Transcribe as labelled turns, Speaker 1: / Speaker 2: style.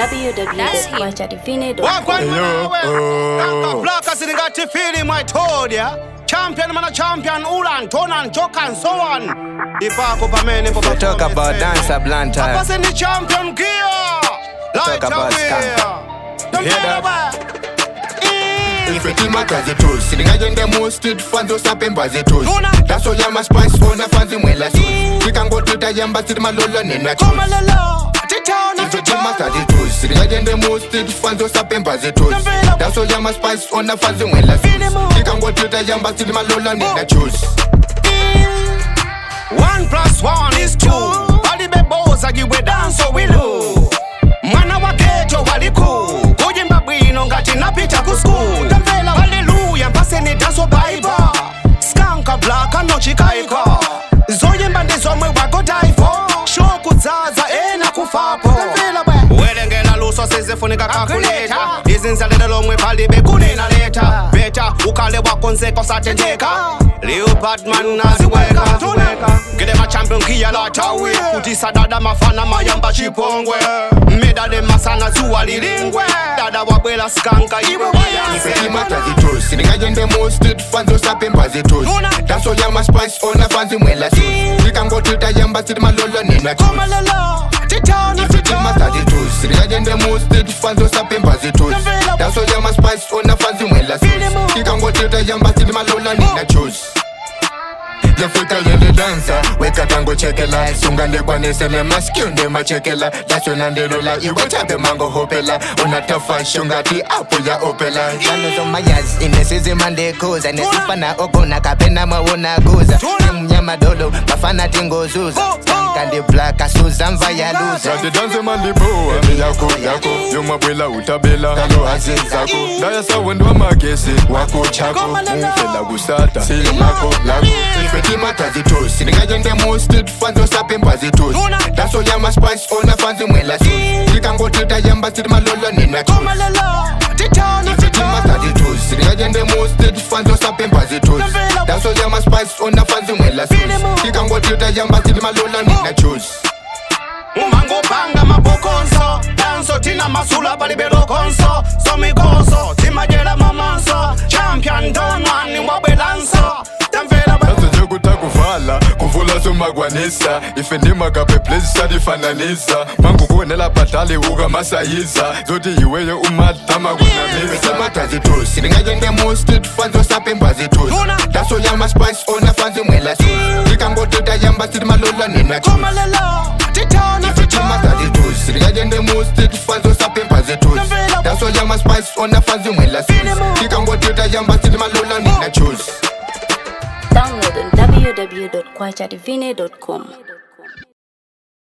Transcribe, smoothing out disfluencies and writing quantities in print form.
Speaker 1: www.quachadivine.com.
Speaker 2: Black as in got to feeling my told ya. Champion man a champion, Ulan, Tonan, Chok and so on. The park up a man.
Speaker 3: Talk about dancer blunt.
Speaker 2: I was in the champion gear. Light
Speaker 3: about
Speaker 2: away. Don't
Speaker 3: hear
Speaker 2: care
Speaker 3: that?
Speaker 2: about.
Speaker 4: If it matters it tools, sitting again the most street fans don't stop and buzz it tools. That's why I'm a spice on a fancy well as we can go to the yamba to my lolo in a
Speaker 2: Come a little.
Speaker 4: If it matters it tools, sitting again the most street fans don't stop and buzz it tools. That's why I'm a spice on a fancy well as we can go to the yamba to my lolo in a choose.
Speaker 2: 1 + 1 is 2. Bali beboza giwe dance we lo. Mwana wa ghetto waliku. Kujimba bwino ngati napita ku school. Hallelujah mpase ni dance Bible. Skanka black no chikaika. Zoyimba ndizomwe wako die for. Shoku zaza ena kufapo. Welengela luso sizifunika calculator. Izinzalelo lomwe bali bekunena later. Better ukale wakonzeko satendeka. Leopard man naziweka. Get them a champion kia la tawe. Kutisa dada mafana mayamba chipongwe. Meda de masana zuwa lilingwe. Dada wabwela skanka iwe
Speaker 4: If it matters it tools, sitting again the most street fans don't stop and buzz it tools. That's why I'm a spice on a fancy well as we can go to the yamba to my lolo in a
Speaker 2: Come a little.
Speaker 4: If it matters it tools, sitting again the most street fans don't stop and buzz it tools. That's why I'm a spice on a fancy well as we can go to the yamba to my lolo in a choose. The freaker the dancer, wake up and go check it out. Sunga de kwanese le maskune machekela. That's when and the roller, you go tap the mango hopela. Unatafa shunga ti apu ya opela.
Speaker 3: Kano zo mayas, inesizi mande kuza. Nesifana okona kapena mawona guza. Mnyama dodo, mafana tingo zuza. Kandi black asuza mvaya luza.
Speaker 4: Radi danse mandiboa, mi yako. Yuma bwela utabela, kalo azizako. Daya sa wendwa magesi, wako chako. Mfela gusata, sili mako lago. It matters it tools, sitting again the most street fans don't stop and buzz it tools. That's why I'm a spice on a fancy well as we can go to the yamba to my lolo in a
Speaker 2: Come a little.
Speaker 4: If it matters it tools, sitting again the most street fans don't stop and buzz it tools. That's why I'm a spice on a fancy well as we can go to the yamba to my lolo in a choose.
Speaker 2: Umango banga mabokonso. Danso tina masula bali belo konso. Somi konso, tima jela mamanso. Champion don one in wabelanso.
Speaker 4: Kuvala, kuvula sumagwanisa. Ife ndima kape place sadifananisa. Mangu kuenela patali uga masayiza. Zoti iweye umatama kunamisa. It matters it tools, sitting again the most street fans don't stop and buzz it tools. That's why I'm a spice on a fancy well as we can go to the yamba to my lolo in a
Speaker 2: Come a little.
Speaker 4: If it matters it tools, sitting again the most street fans don't stop and buzz it tools. That's why I'm a spice on a fancy well as we can go to the yamba to my lolo in a choose.
Speaker 1: Download on www.quachadivine.com.